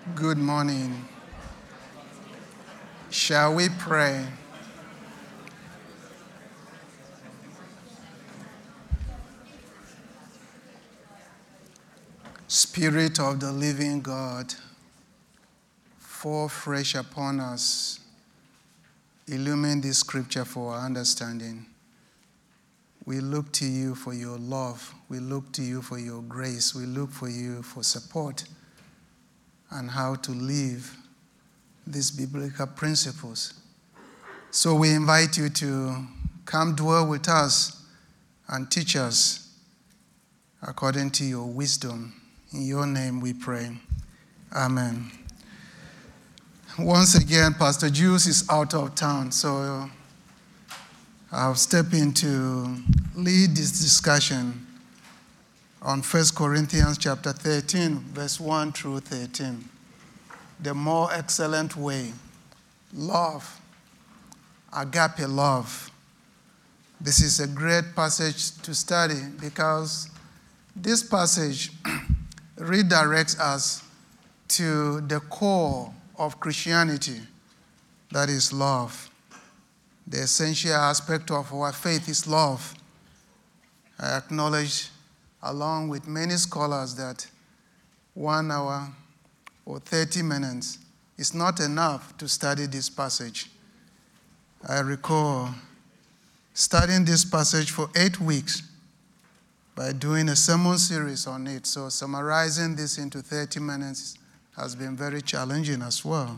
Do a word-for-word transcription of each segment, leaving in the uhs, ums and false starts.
Good morning. Shall we pray? Spirit of the living God, fall fresh upon us. Illumine this scripture for our understanding. We look to you for your love. We look to you for your grace. We look for you for support and how to live these biblical principles. So we invite you to come dwell with us and teach us according to your wisdom. In your name we pray. Amen. Once again, Pastor Jules is out of town, so I'll step in to lead this discussion on First Corinthians chapter thirteen, verse one through thirteen. The more excellent way, love, agape love. This is a great passage to study because this passage redirects us to the core of Christianity, that is love. The essential aspect of our faith is love. I acknowledge, along with many scholars, that one hour or thirty minutes is not enough to study this passage. I recall studying this passage for eight weeks by doing a sermon series on it. So summarizing this into thirty minutes has been very challenging as well.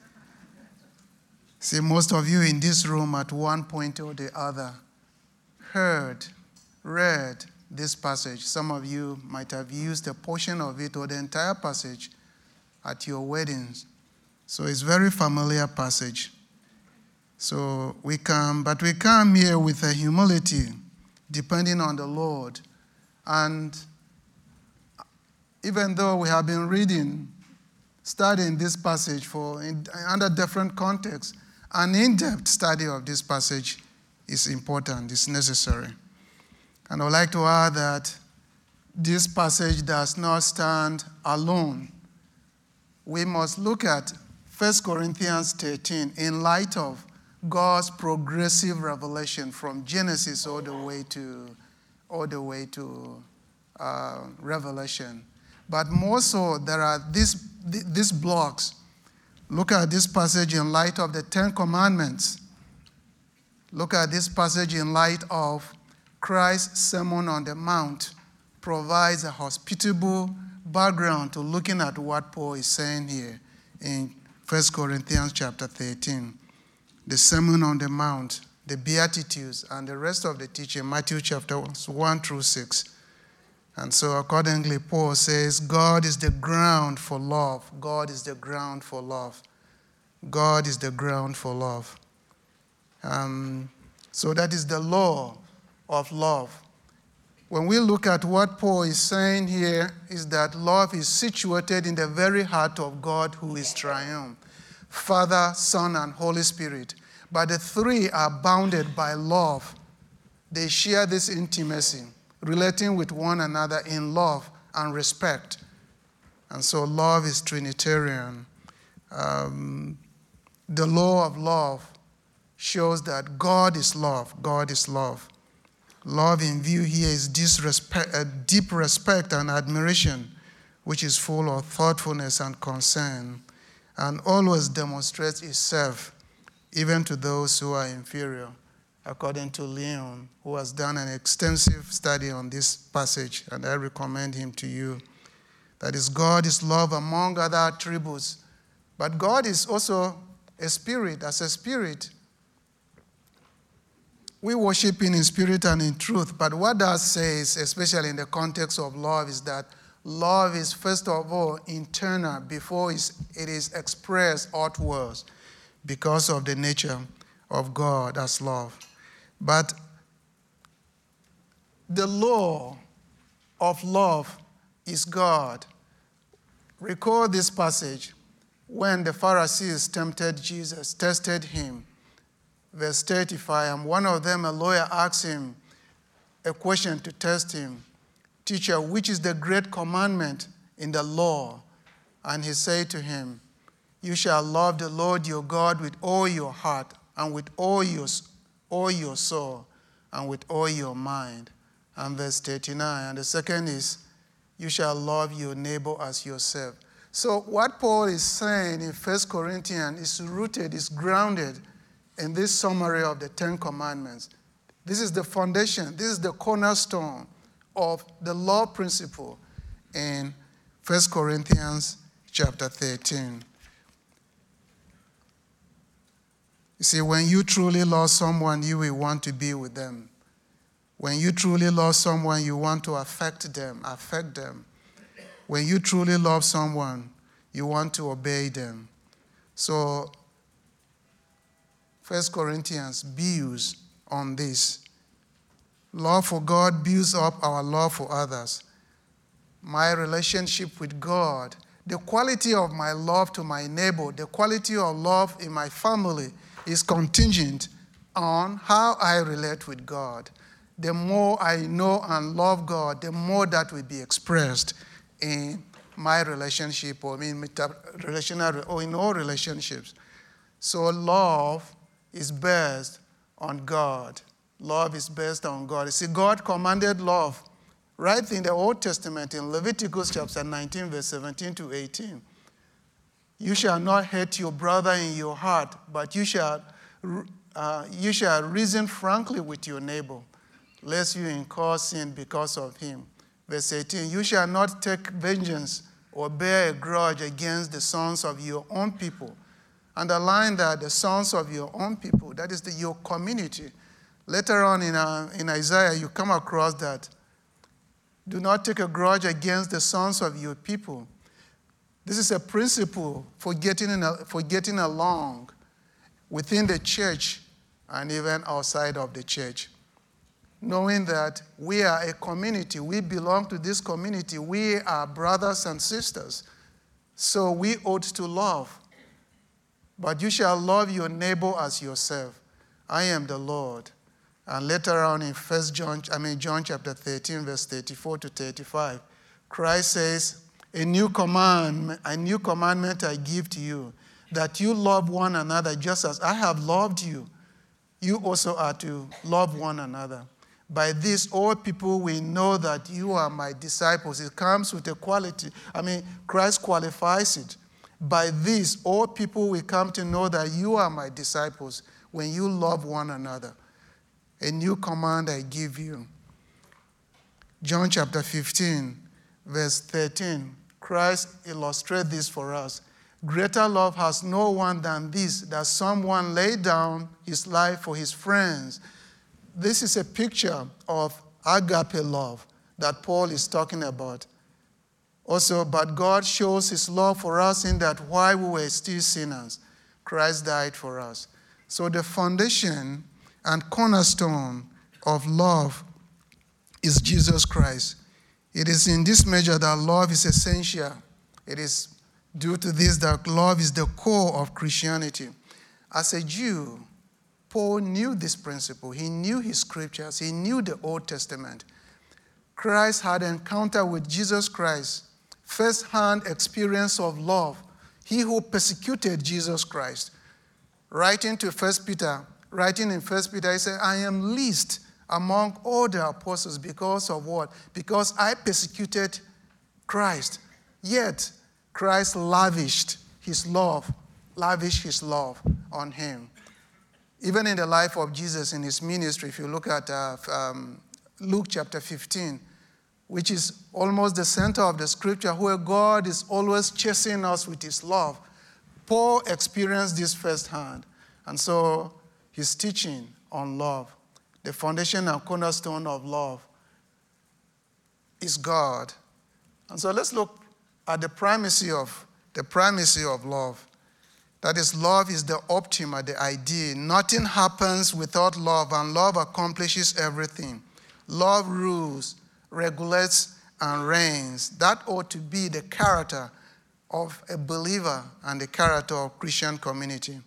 See, most of you in this room at one point or the other heard, read this passage. Some of you might have used a portion of it or the entire passage at your weddings. So it's a very familiar passage. So we come, but we come here with a humility, depending on the Lord. And even though we have been reading, studying this passage for in, under different contexts, an in-depth study of this passage is important, is necessary. And I would like to add that this passage does not stand alone. We must look at First Corinthians thirteen in light of God's progressive revelation from Genesis all the way to, all the way to uh, Revelation. But more so, there are these, these blocks. Look at this passage in light of the Ten Commandments. Look at this passage in light of Christ's Sermon on the Mount. Provides a hospitable background to looking at what Paul is saying here in First Corinthians chapter thirteen. The Sermon on the Mount, the Beatitudes, and the rest of the teaching, Matthew chapter one through six. And so accordingly, Paul says, God is the ground for love. God is the ground for love. God is the ground for love. Um, so that is the law of love. When we look at what Paul is saying here, is that love is situated in the very heart of God who is triumph. Father, Son, and Holy Spirit. But the three are bounded by love. They share this intimacy, relating with one another in love and respect. And so love is Trinitarian. Um, the law of love shows that God is love. God is love. Love in view here is disrespect, uh, deep respect and admiration, which is full of thoughtfulness and concern, and always demonstrates itself even to those who are inferior, according to Leon, who has done an extensive study on this passage, and I recommend him to you. That is, God is love among other attributes. But God is also a spirit. As a spirit, we worship him in spirit and in truth. But what that says, especially in the context of love, is that love is, first of all, internal before it is expressed outwards because of the nature of God as love. But the law of love is God. Recall this passage when the Pharisees tempted Jesus, tested him. Verse thirty-five, and one of them, a lawyer, asked him a question to test him. Teacher, which is the great commandment in the law? And he said to him, you shall love the Lord your God with all your heart, and with all your, all your soul, and with all your mind. And verse thirty-nine. And the second is, you shall love your neighbor as yourself. So what Paul is saying in First Corinthians is rooted, is grounded in this summary of the Ten Commandments. This is the foundation, this is the cornerstone of the law principle in First Corinthians chapter thirteen. You see, when you truly love someone, you will want to be with them. When you truly love someone, you want to affect them, affect them. When you truly love someone, you want to obey them. So, First Corinthians builds on this. Love for God builds up our love for others. My relationship with God, the quality of my love to my neighbor, the quality of love in my family is contingent on how I relate with God. The more I know and love God, the more that will be expressed in my relationship or in relational or in all relationships. So love is based on God. Love is based on God. You see, God commanded love right in the Old Testament in Leviticus chapter nineteen, verse seventeen to eighteen. You shall not hate your brother in your heart, but you shall, uh, you shall reason frankly with your neighbor, lest you incur sin because of him. Verse eighteen, you shall not take vengeance or bear a grudge against the sons of your own people. Underline that, the sons of your own people, that is the, your community. Later on in, uh, in Isaiah, you come across that. Do not take a grudge against the sons of your people. This is a principle for getting, in a, for getting along within the church and even outside of the church. Knowing that we are a community, we belong to this community, we are brothers and sisters, so we ought to love. But you shall love your neighbor as yourself. I am the Lord. And later on in First John, I mean John chapter thirteen, verse thirty-four to thirty-five, Christ says, A new command, a new commandment I give to you, that you love one another just as I have loved you. You also are to love one another. By this, all people will know that you are my disciples. It comes with a quality. I mean, Christ qualifies it. By this, all people will come to know that you are my disciples when you love one another. A new command I give you. John chapter fifteen, verse thirteen. Christ illustrates this for us. Greater love has no one than this, that someone lay down his life for his friends. This is a picture of agape love that Paul is talking about. Also, but God shows his love for us in that while we were still sinners, Christ died for us. So the foundation and cornerstone of love is Jesus Christ. It is in this measure that love is essential. It is due to this that love is the core of Christianity. As a Jew, Paul knew this principle. He knew his scriptures. He knew the Old Testament. Christ had encounter with Jesus Christ, first-hand experience of love. He who persecuted Jesus Christ. Writing to First Peter, writing in First Peter, he said, I am least among all the apostles because of what? Because I persecuted Christ. Yet, Christ lavished his love, lavished his love on him. Even in the life of Jesus in his ministry, if you look at uh, um, Luke chapter fifteen, which is almost the center of the scripture, where God is always chasing us with his love, Paul experienced this firsthand. And so his teaching on love, the foundation and cornerstone of love, is God. And so let's look at the primacy of the primacy of love. That is, love is the optima, the ideal. Nothing happens without love, and love accomplishes everything. Love rules, regulates, and reigns. That ought to be the character of a believer and the character of Christian community.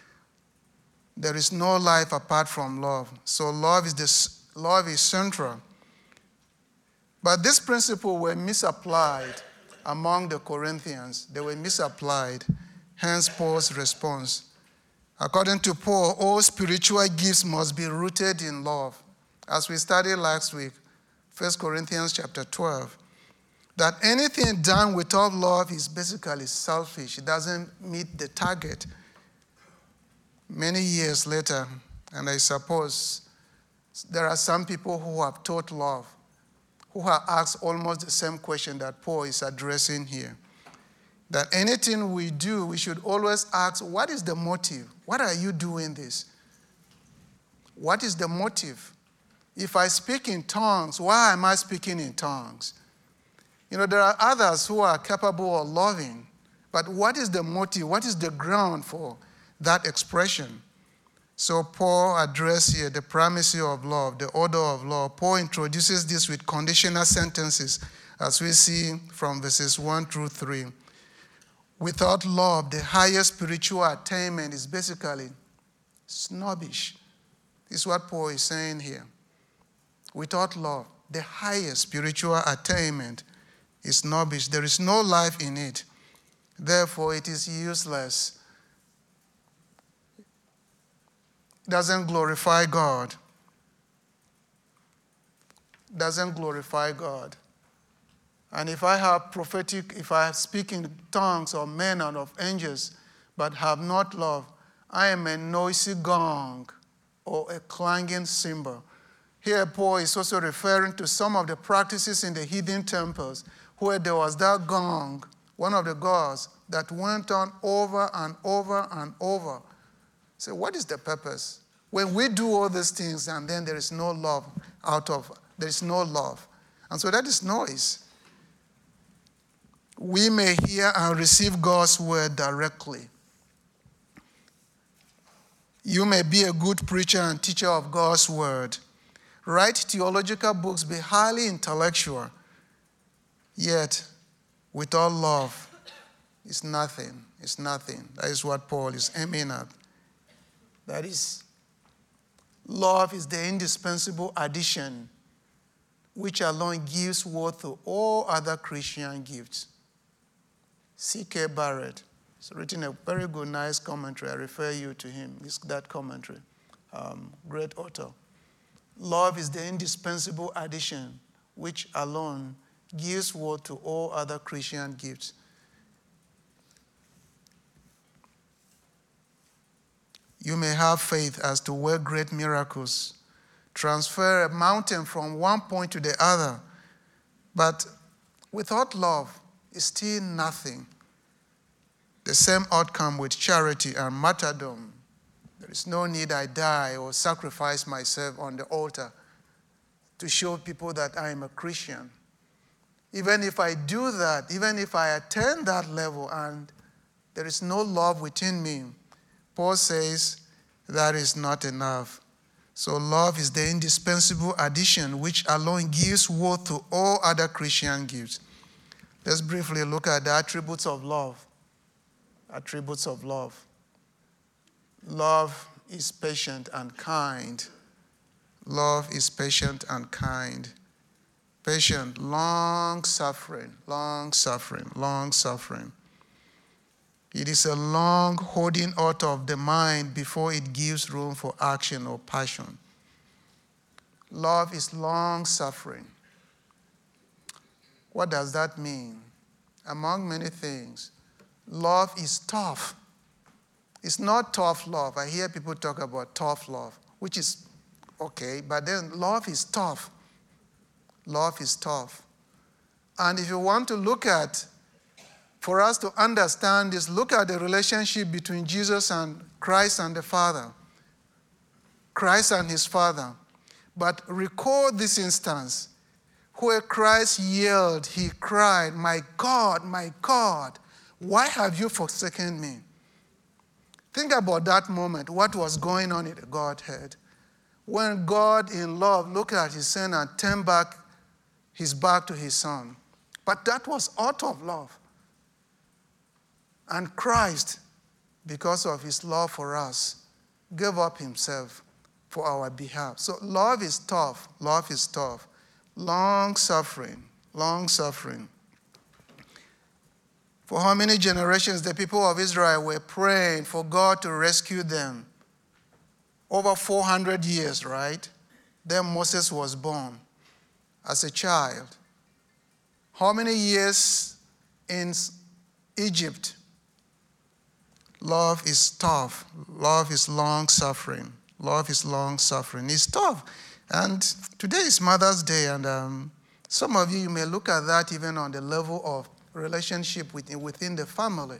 There is no life apart from love. So love is the, love is central. But this principle were misapplied among the Corinthians. They were misapplied, hence Paul's response. According to Paul, all spiritual gifts must be rooted in love. As we studied last week, First Corinthians chapter twelve, that anything done without love is basically selfish. It doesn't meet the target. Many years later, and I suppose there are some people who have taught love, who have asked almost the same question that Paul is addressing here. That anything we do, we should always ask, what is the motive? Why are you doing this? What is the motive? If I speak in tongues, why am I speaking in tongues? You know, there are others who are capable of loving, but what is the motive? What is the ground for that expression? So Paul addressed here the primacy of love, the order of love. Paul introduces this with conditional sentences, as we see from verses one through three. Without love, the highest spiritual attainment is basically snobbish. This is what Paul is saying here. Without love, the highest spiritual attainment is snobbish. There is no life in it. Therefore, it is useless. It doesn't glorify God. It doesn't glorify God. And if I have prophetic, if I speak in tongues of men and of angels, but have not love, I am a noisy gong or a clanging cymbal. Here, Paul is also referring to some of the practices in the heathen temples where there was that gong, one of the gods, that went on over and over and over. So what is the purpose? When we do all these things and then there is no love out of, there is no love. And so that is noise. We may hear and receive God's word directly. You may be a good preacher and teacher of God's word. Write theological books, be highly intellectual. Yet, without love, it's nothing. It's nothing. That is what Paul is aiming at. That is, love is the indispensable addition which alone gives worth to all other Christian gifts. C K Barrett has written a very good, nice commentary. I refer you to him. It's that commentary. Um, great author. Love is the indispensable addition which alone gives worth to all other Christian gifts. You may have faith as to work great miracles, transfer a mountain from one point to the other, but without love, it's still nothing. The same outcome with charity and martyrdom. There is no need I die or sacrifice myself on the altar to show people that I am a Christian. Even if I do that, even if I attain that level and there is no love within me, Paul says that is not enough. So love is the indispensable addition which alone gives worth to all other Christian gifts. Let's briefly look at the attributes of love. Attributes of love. Love is patient and kind. Love is patient and kind. Patient, long-suffering, long-suffering, long-suffering. It is a long holding out of the mind before it gives room for action or passion. Love is long-suffering. What does that mean? Among many things, love is tough. It's not tough love. I hear people talk about tough love, which is okay, but then love is tough. Love is tough. And if you want to look at, for us to understand this, look at the relationship between Jesus and Christ and the Father. Christ and his Father. But recall this instance where Christ yelled, he cried, "My God, my God, why have you forsaken me?" Think about that moment, what was going on in the Godhead. When God in love looked at his son and turned back his back to his son. But that was out of love. And Christ, because of his love for us, gave up himself for our behalf. So love is tough. Love is tough. Long suffering. Long suffering. For how many generations the people of Israel were praying for God to rescue them? Over four hundred years, right? Then Moses was born as a child. How many years in Egypt? Love is tough. Love is long-suffering. Love is long-suffering. It's tough. And today is Mother's Day, and um, some of you, you may look at that even on the level of relationship within, within the family.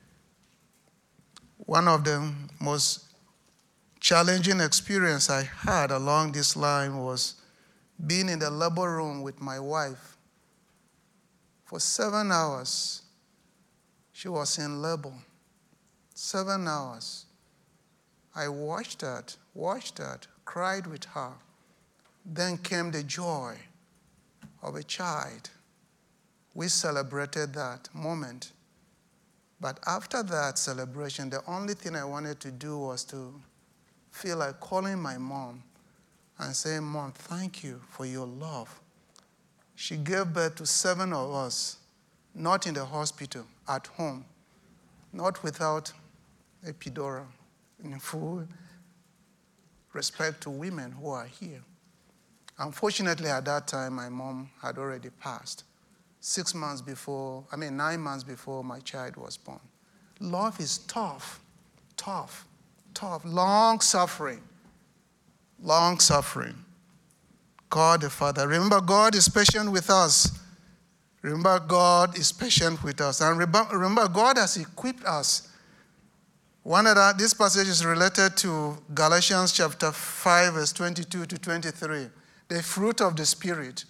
One of the most challenging experience I had along this line was being in the labor room with my wife. For seven hours, she was in labor. Seven hours. I watched that, watched that, cried with her. Then came the joy of a child. We celebrated that moment. But after that celebration, the only thing I wanted to do was to feel like calling my mom and saying, Mom, thank you for your love. She gave birth to seven of us, not in the hospital, at home, not without epidural, in full respect to women who are here. Unfortunately, at that time, my mom had already passed. Six months before, I mean, nine months before my child was born. Love is tough, tough, tough, long suffering, long suffering. God the Father. Remember, God is patient with us. Remember, God is patient with us. And remember, God has equipped us. One of that, this passage is related to Galatians chapter five, verse twenty-two to twenty-three. The fruit of the Spirit.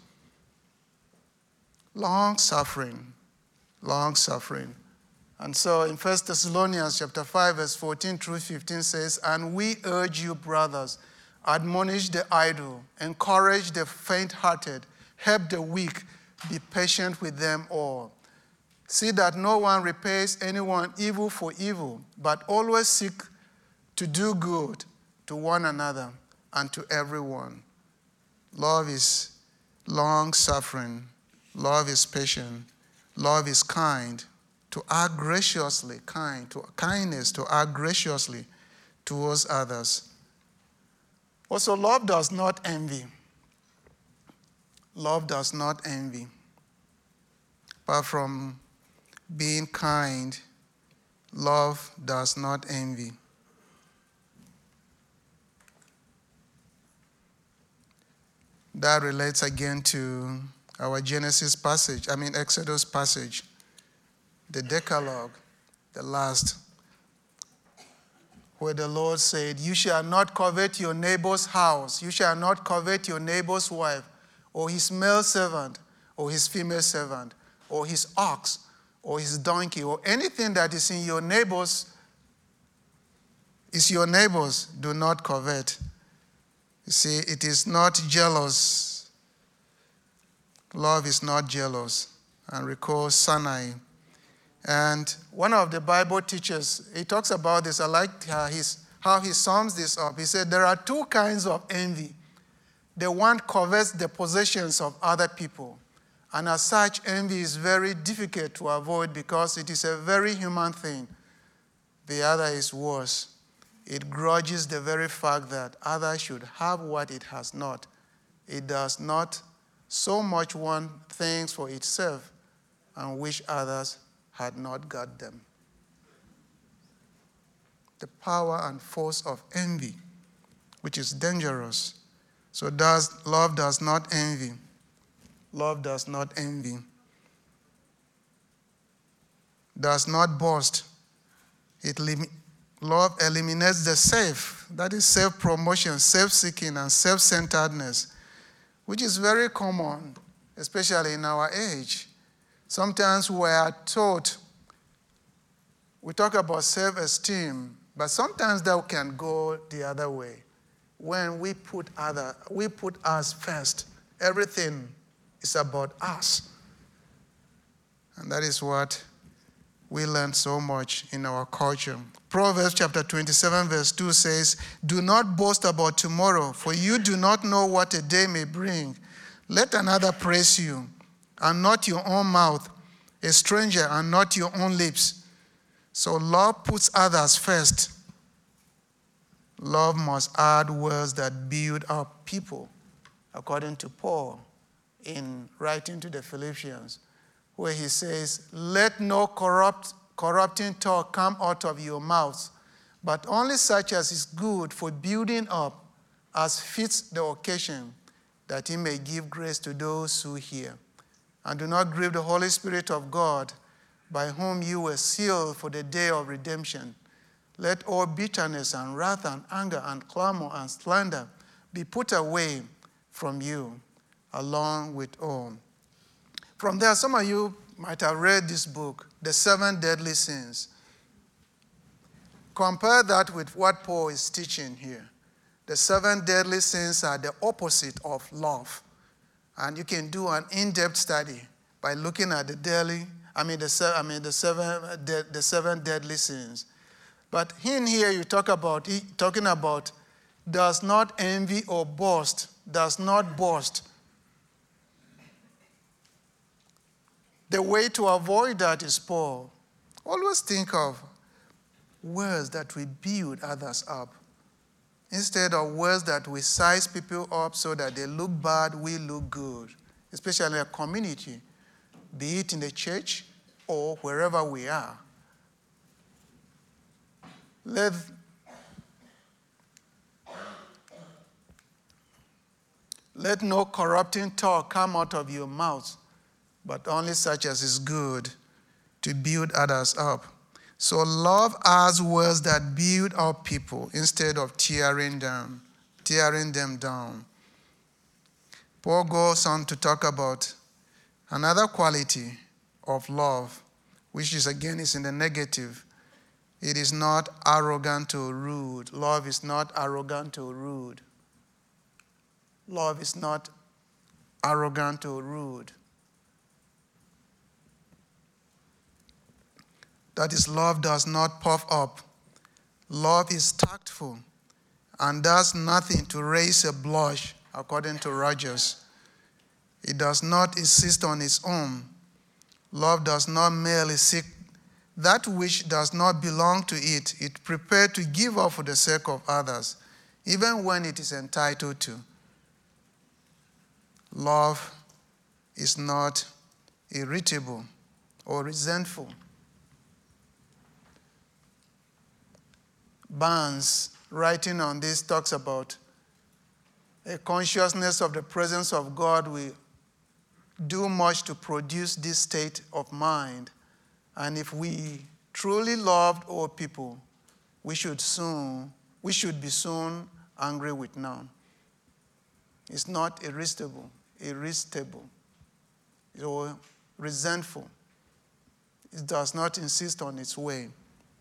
Long suffering. Long suffering. And so in First Thessalonians chapter five, verse fourteen through fifteen says, And we urge you, brothers, admonish the idle, encourage the faint-hearted, help the weak, be patient with them all. See that no one repays anyone evil for evil, but always seek to do good to one another and to everyone. Love is long-suffering. Love is patient. Love is kind. To act graciously, kind, to kindness, to act graciously towards others. Also, love does not envy. Love does not envy. Apart from being kind, love does not envy. That relates again to our Genesis passage, I mean Exodus passage, the Decalogue, the last, where the Lord said, You shall not covet your neighbor's house, you shall not covet your neighbor's wife, or his male servant, or his female servant, or his ox, or his donkey, or anything that is in your neighbor's, is your neighbor's, do not covet. You see, it is not jealous. Love is not jealous. And recall Sinai. And one of the Bible teachers, he talks about this. I like how, he's, how he sums this up. He said, there are two kinds of envy. The one covets the possessions of other people. And as such, envy is very difficult to avoid because it is a very human thing. The other is worse. It grudges the very fact that others should have what it has not. It does not so much want things for itself and wish others had not got them. The power and force of envy, which is dangerous. So does love does not envy. Love does not envy. Does not boast. It lim- love eliminates the self. That is self-promotion, self-seeking, and self-centeredness, which is very common, especially in our age. Sometimes we are taught, we talk about self-esteem, but sometimes that can go the other way. When we put other, we put us first. Everything is about us. And that is what we learn so much in our culture. Proverbs chapter twenty-seven verse two says, Do not boast about tomorrow, for you do not know what a day may bring. Let another praise you, and not your own mouth, a stranger and not your own lips. So love puts others first. Love must add words that build up people, according to Paul in writing to the Philippians, where he says, let no corrupt, corrupting talk come out of your mouths, but only such as is good for building up, as fits the occasion, that he may give grace to those who hear. And do not grieve the Holy Spirit of God, by whom you were sealed for the day of redemption. Let all bitterness and wrath and anger and clamor and slander be put away from you, along with all. From there, some of you might have read this book, The Seven Deadly Sins. Compare that with what Paul is teaching here. The seven deadly sins are the opposite of love. And you can do an in-depth study by looking at the daily, I mean the seven, I mean the seven, the seven deadly sins. But in here you talk about talking about does not envy or boast, does not boast. The way to avoid that is Paul. Always think of words that will build others up, instead of words that will size people up so that they look bad, we look good, especially in a community, be it in the church or wherever we are. Let, let no corrupting talk come out of your mouth, but only such as is good to build others up. So love adds words that build up people instead of tearing them, tearing them down. Paul goes on to talk about another quality of love, which is again is in the negative. It is not arrogant or rude. Love is not arrogant or rude. Love is not arrogant or rude. That is, love does not puff up. Love is tactful and does nothing to raise a blush, according to Rogers. It does not insist on its own. Love does not merely seek that which does not belong to it. It prepared to give up for the sake of others, even when it is entitled to. Love is not irritable or resentful. Barnes, writing on this, talks about a consciousness of the presence of God will do much to produce this state of mind. And if we truly loved all people, we should soon, we should be soon angry with none. It's not irresistible, irresistible, or resentful. It does not insist on its way.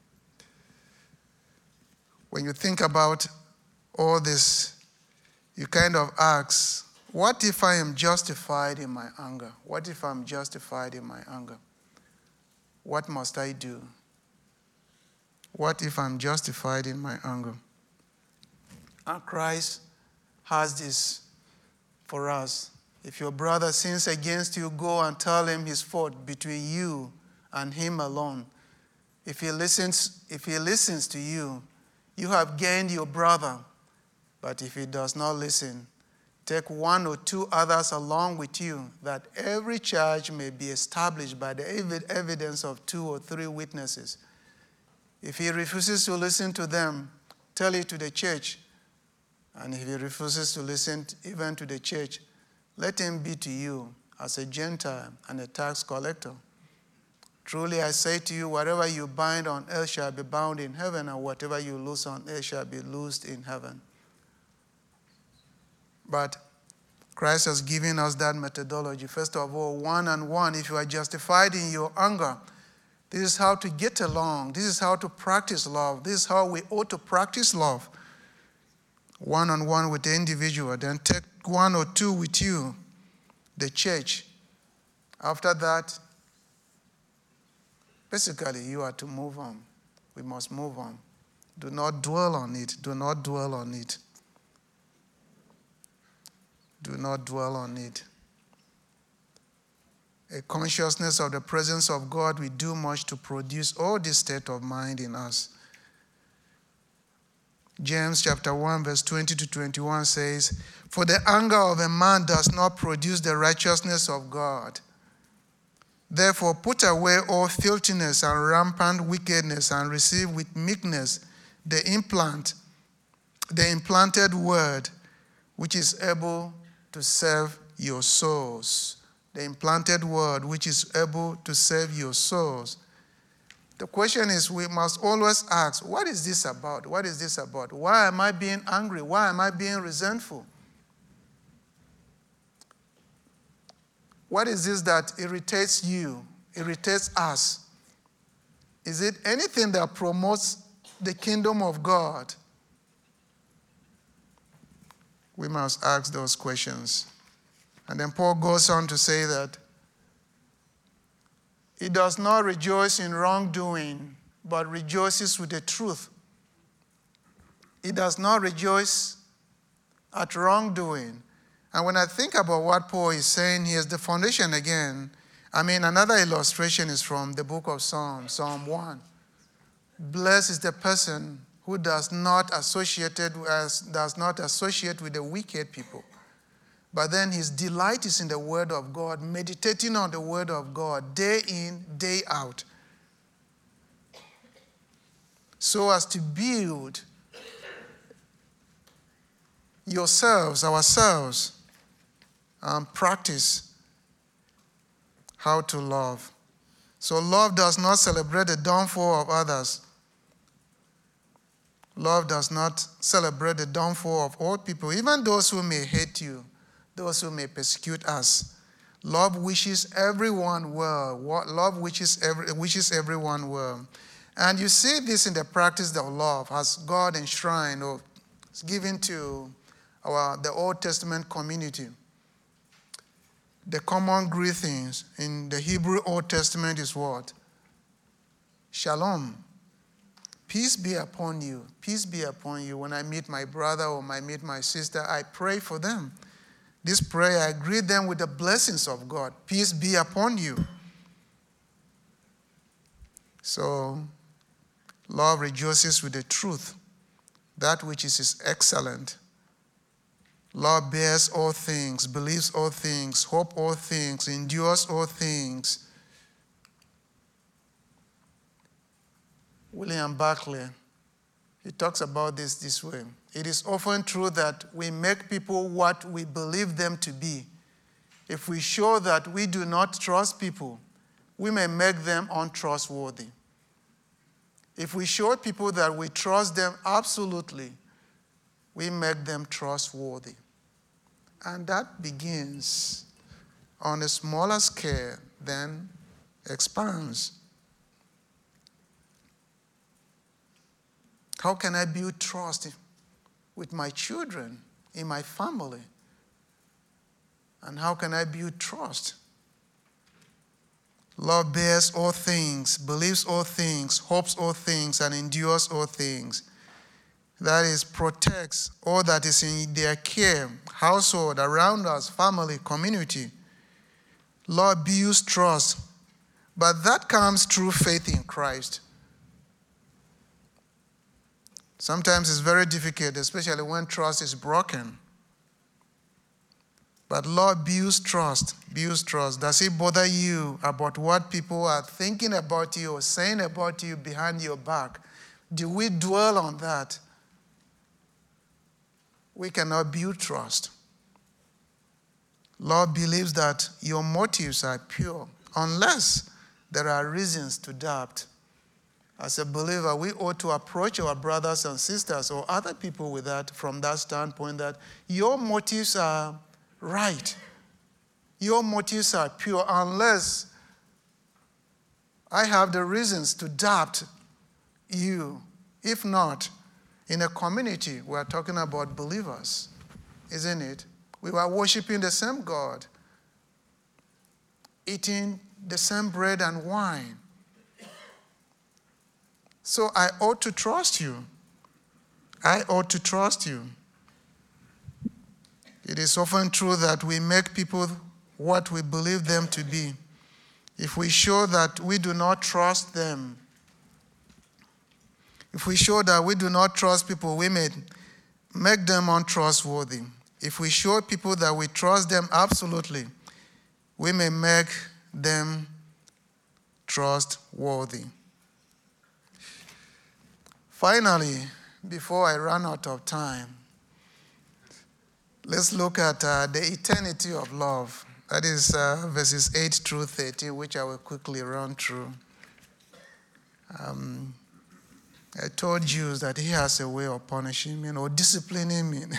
When you think about all this, you kind of ask, what if I am justified in my anger? What if I'm justified in my anger? What must I do? What if I'm justified in my anger? And Christ has this for us. If your brother sins against you, go and tell him his fault between you and him alone. If he listens, if he listens to you, you have gained your brother. But if he does not listen, take one or two others along with you, that every charge may be established by the evidence of two or three witnesses. If he refuses to listen to them, tell it to the church. And if he refuses to listen even to the church, let him be to you as a Gentile and a tax collector. Truly I say to you, whatever you bind on earth shall be bound in heaven, and whatever you loose on earth shall be loosed in heaven. But Christ has given us that methodology. First of all, one and one, if you are justified in your anger, this is how to get along. This is how to practice love. This is how we ought to practice love. One on one with the individual. Then take one or two with you, the church. After that, basically, you are to move on. We must move on. Do not dwell on it. Do not dwell on it. Do not dwell on it. a consciousness of the presence of God will do much to produce all this state of mind in us. James chapter one, verse twenty to twenty-one says, "For the anger of a man does not produce the righteousness of God. Therefore put away all filthiness and rampant wickedness, and receive with meekness the implant, the implanted word, which is able to save your souls." The implanted word, which is able to save your souls. The question is, we must always ask, what is this about? What is this about? Why am I being angry? Why am I being resentful? What is this that irritates you, irritates us? Is it anything that promotes the kingdom of God? We must ask those questions. And then Paul goes on to say that he does not rejoice in wrongdoing, but rejoices with the truth. He does not rejoice at wrongdoing. And when I think about what Paul is saying, here's the foundation again. I mean, another illustration is from the book of Psalms, Psalm one. Blessed is the person who does not associate does not associate with the wicked people. But then his delight is in the word of God, meditating on the word of God day in, day out, so as to build yourselves, ourselves, and practice how to love. So love does not celebrate the downfall of others. Love does not celebrate the downfall of all people, even those who may hate you, those who may persecute us. Love wishes everyone well. Love wishes, every, wishes everyone well. And you see this in the practice of love, as God enshrined or given to our, the Old Testament community. The common greetings in the Hebrew Old Testament is what? Shalom. Peace be upon you. Peace be upon you. When I meet my brother or I meet my sister, I pray for them. This prayer, I greet them with the blessings of God. Peace be upon you. So, love rejoices with the truth, that which is excellent. Love bears all things, believes all things, hopes all things, endures all things. William Barclay, he talks about this this way. It is often true that we make people what we believe them to be. If we show that we do not trust people, we may make them untrustworthy. If we show people that we trust them absolutely, we make them trustworthy. And that begins on a smaller scale, then expands. How can I build trust with my children, in my family? And how can I build trust? Love bears all things, believes all things, hopes all things, and endures all things. That is, protects all that is in their care, household, around us, family, community. Love builds trust, but that comes through faith in Christ. Sometimes it's very difficult, especially when trust is broken. But love builds trust, builds trust. Does it bother you about what people are thinking about you or saying about you behind your back? Do we dwell on that? We cannot build trust. Love believes that your motives are pure, unless there are reasons to doubt. As a believer, we ought to approach our brothers and sisters or other people with that, from that standpoint, that your motives are right. Your motives are pure, unless I have the reasons to doubt you. If not, in a community, we are talking about believers, isn't it? We are worshiping the same God, eating the same bread and wine. So I ought to trust you. I ought to trust you. It is often true that we make people what we believe them to be. if we show that we do not trust them, if we show that we do not trust people, we may make them untrustworthy. If we show people that we trust them absolutely, we may make them trustworthy. Finally, before I run out of time, let's look at uh, the eternity of love. That is uh, verses eight through thirteen, which I will quickly run through. Um, I told Jews that he has a way of punishing me or disciplining me.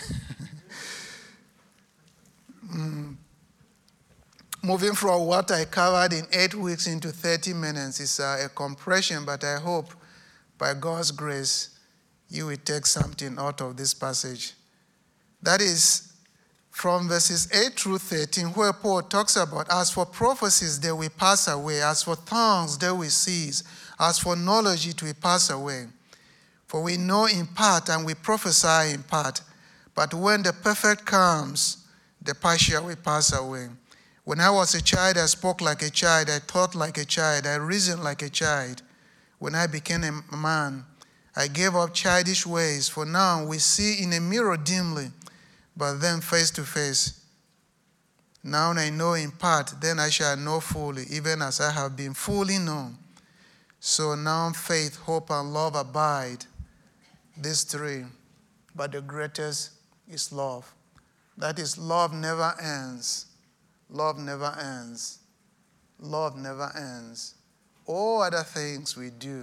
mm. Moving from what I covered in eight weeks into thirty minutes is uh, a compression, but I hope by God's grace you will take something out of this passage. That is from verses eight through thirteen, where Paul talks about, as for prophecies, they will pass away. As for tongues, they will cease. As for knowledge, it will pass away. For we know in part and we prophesy in part. But when the perfect comes, the partial will pass away. When I was a child, I spoke like a child. I thought like a child. I reasoned like a child. When I became a man, I gave up childish ways. For now we see in a mirror dimly, but then face to face. Now I know in part, then I shall know fully, even as I have been fully known. So now faith, hope, and love abide, these three. But the greatest is love. That is, love never ends. Love never ends. Love never ends. All other things we do,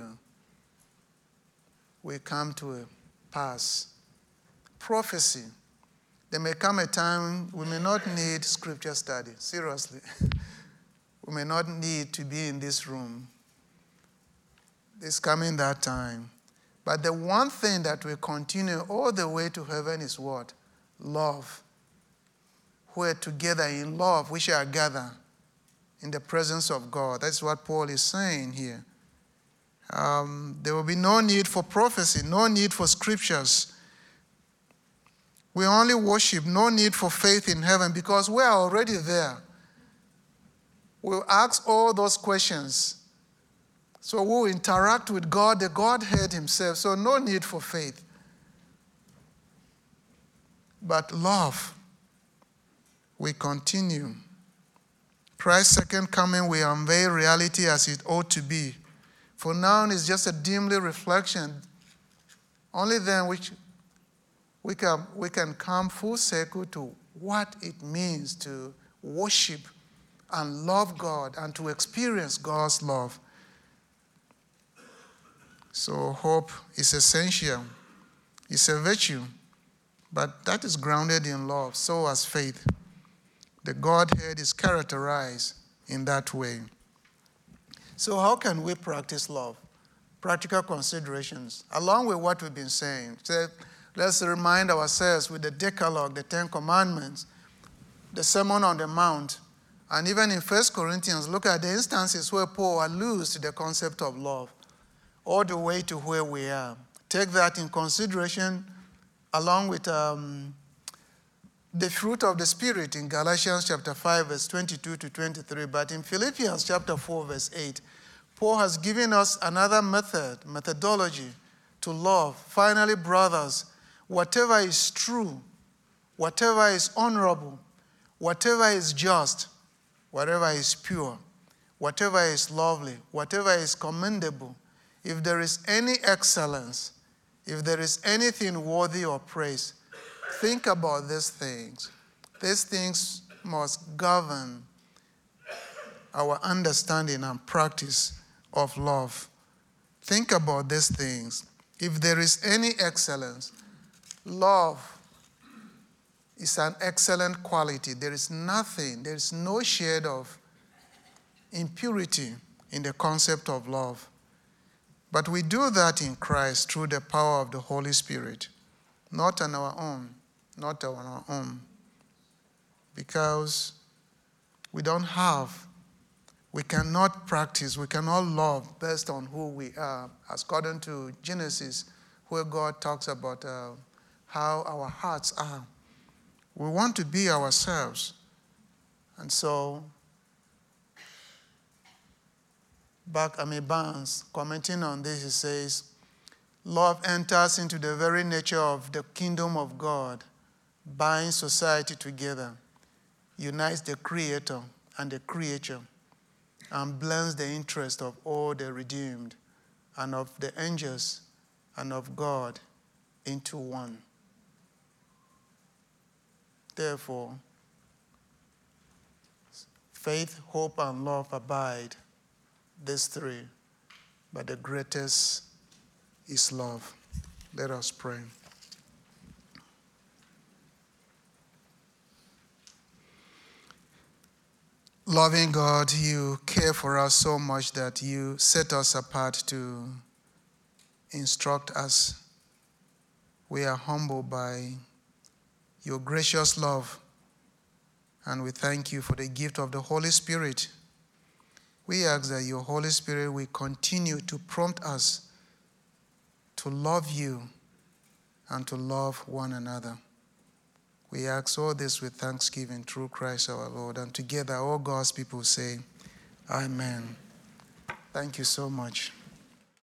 we come to a pass. Prophecy. There may come a time we may not need scripture study. Seriously. We may not need to be in this room. It's coming that time. But the one thing that will continue all the way to heaven is what? Love. Where together in love we shall gather in the presence of God. That's what Paul is saying here. Um, there will be no need for prophecy, no need for scriptures. We only worship, no need for faith in heaven, because we are already there. We'll ask all those questions. So we'll interact with God, the Godhead himself. So no need for faith. But love, we continue. Christ's second coming will unveil reality as it ought to be. For now it's just a dimly reflection. Only then which we can, we can come full circle to what it means to worship and love God and to experience God's love. So hope is essential. It's a virtue, but that is grounded in love, so as faith. The Godhead is characterized in that way. So how can we practice love? Practical considerations, along with what we've been saying. So let's remind ourselves with the Decalogue, the Ten Commandments, the Sermon on the Mount, and even in First Corinthians, look at the instances where Paul alludes to the concept of love, all the way to where we are. Take that in consideration along with um, the fruit of the Spirit in Galatians chapter five, verse twenty-two to twenty-three. But in Philippians chapter four, verse eight, Paul has given us another method, methodology to love. Finally, brothers, whatever is true, whatever is honorable, whatever is just, whatever is pure, whatever is lovely, whatever is commendable, if there is any excellence, if there is anything worthy of praise, think about these things. These things must govern our understanding and practice of love. Think about these things. If there is any excellence, love is an excellent quality. There is nothing, there is no shade of impurity in the concept of love. But we do that in Christ through the power of the Holy Spirit, not on our own, not on our own. Because we don't have, we cannot practice, we cannot love based on who we are, as according to Genesis, where God talks about uh, how our hearts are. We want to be ourselves. And so Back, I mean, Barnes, commenting on this, he says, love enters into the very nature of the kingdom of God, binds society together, unites the creator and the creature, and blends the interest of all the redeemed and of the angels and of God into one. Therefore, faith, hope, and love abide, these three, but the greatest is love. Let us pray. Loving God, you care for us so much that you set us apart to instruct us. We are humbled by your gracious love, and we thank you for the gift of the Holy Spirit. We ask that your Holy Spirit will continue to prompt us to love you and to love one another. We ask all this with thanksgiving through Christ our Lord. And together all God's people say, Amen. Thank you so much.